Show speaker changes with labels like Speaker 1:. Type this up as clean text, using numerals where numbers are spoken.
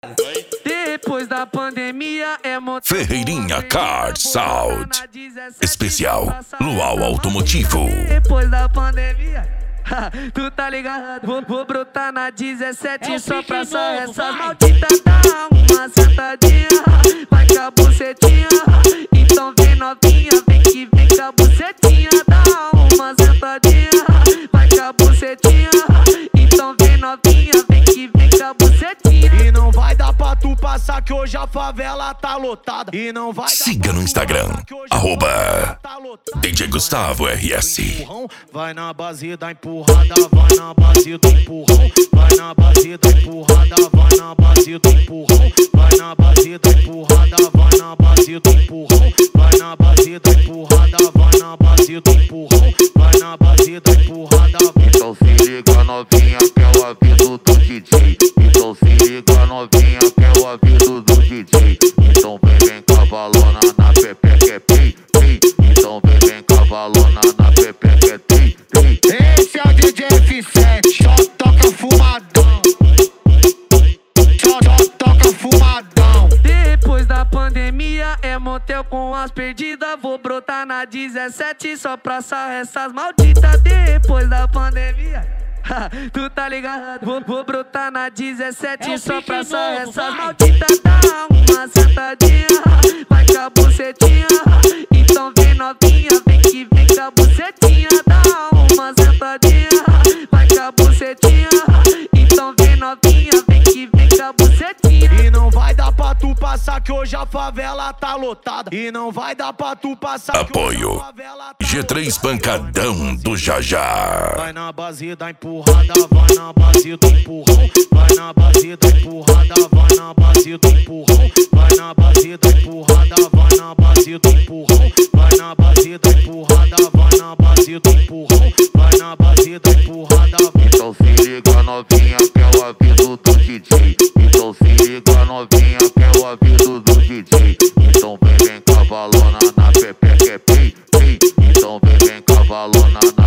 Speaker 1: Depois da pandemia é
Speaker 2: Ferreirinha Car Sound. Especial Luau Automotivo.
Speaker 1: Depois da pandemia, tu tá ligado? Vou brotar na 17 só pra só essas malditas dar uma sentadinha. Vai com a bucetinha, então vem novinha, vem que vem com a bucetinha. Dá uma sentadinha, vai com a bucetinha, então vem novinha, vem que vem com a bucetinha.
Speaker 3: E não vai dar pra tu passar que hoje a favela tá lotada. E não vai dar
Speaker 2: Siga no Instagram, @DJ Gustavo RS.
Speaker 3: Vai na base da empurrada, vai na base do empurrão. Vai na base da empurrada, vai na base do empurrão. Vai na base da empurrada, vai na base do empurrão. Vai na base da empurrada, vai na base do empurrão. Vai na base da empurrada.
Speaker 4: Então se liga novinha que é o aviso do DJ. Então se liga novinha que é o aviso do DJ. Então vem cavalona na pepeca é pi, pi. Então vem cavalona na pepeca é tri, tri.
Speaker 3: Esse é o DJ F7, só toca fumadão. Só toca fumadão.
Speaker 1: Depois da pandemia é motel com as perdidas. Vou brotar na 17 só pra só essas malditas. Depois da pandemia, tu tá ligado? Vou brotar na 17 só pra só essas malditas. Dá uma sentadinha, vai com a bucetinha, então vem novinha, vem que vem com a bucetinha. Dá uma sentadinha, vai com a bucetinha, então vem novinha, vem que vem com a bucetinha.
Speaker 3: E não vai dar pra tu passar que hoje a favela tá lotada. E não vai dar pra tu passar que hoje
Speaker 2: Apoio
Speaker 3: a favela tá
Speaker 2: G3 Pancadão do Jajá.
Speaker 3: Vai na base da empurrada, vai na base do empurrão. Vai na base da empurrada, vai na base do empurrão. Vai na base da empurrada, vai na base do empurrão. Vai na base da empurrada, vai na base do empurrão. Vai na base da empurrada.
Speaker 4: Então se liga novinha que é o aviso do DJ. Então se liga novinha que é o aviso do DJ. Então vem cavalona na pepeca é pi, pi. Então vem cavalona na